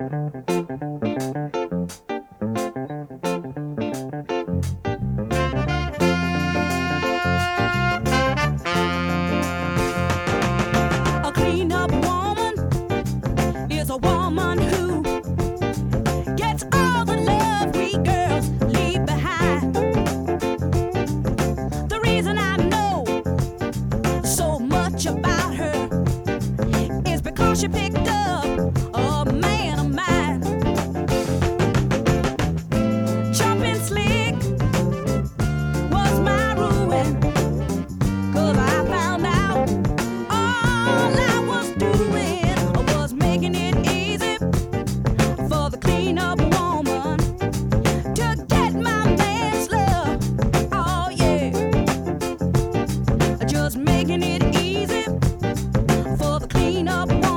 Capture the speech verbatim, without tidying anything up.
A clean-up woman is a woman who gets all the love we girls leave behind. The reason I know so much about her is because she picked up a man of mine. Jumping slick was my ruin, 'cause I found out all I was doing was making it easy for the clean-up woman to get my man's love. Oh yeah, just making it easy for the clean-up woman